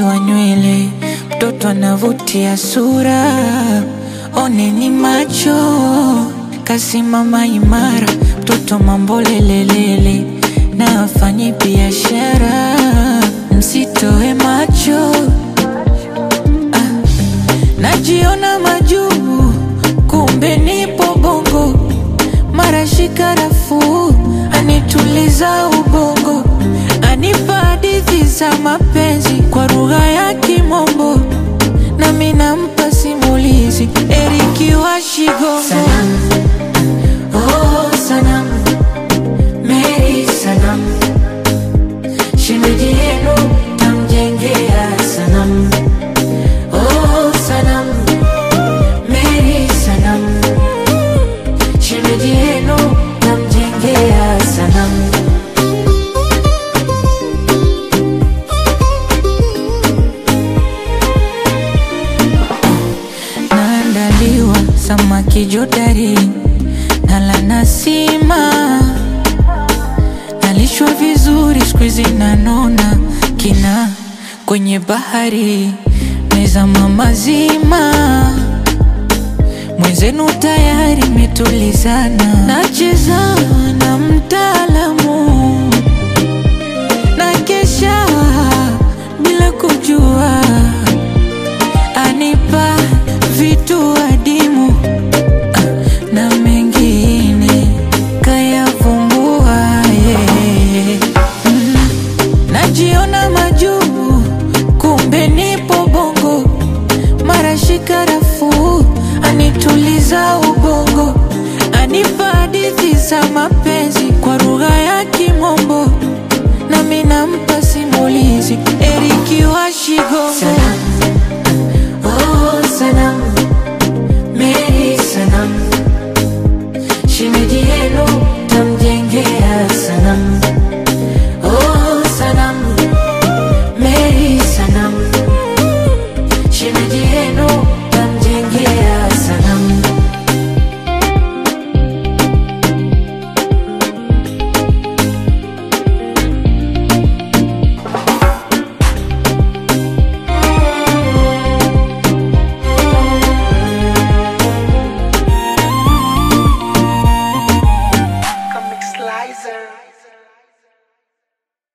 wa nywele, mtoto anavutia sura. Oneni macho, kasimama imara, mtoto mambo lelelele, na afanyi biashara. Msitoe macho, najiona majuu, kumbe nipo bongo. Mara shika rafuu, anituliza ubongo, anipa hadithi za mapenzi kwa lugha ya kimombo, na mimi nampa simulizi Eriki wa Shigongo. Sanam, oh Sanam, Mary Sanam, shemeji yenu tamjengea Sanam. Oh Sanam, Mary Sanam, shemeji yenu tamjengea Sanam. Naandaliwa samaki jodari, nala nasima, nalishwa vizuri squeezy nanona, kina kwenye bahari, meza mamazima, mwenzenu tayari metulizana. Nacheza na mtaalamu, na kesha bila kujua, anipa vitu adimu, na mengine kayavumbua, yeah. Najiona majuu, kumbe nipo bongo. Mara shika rafuu, anituliza ubongo, anipa hadithi za mapenzi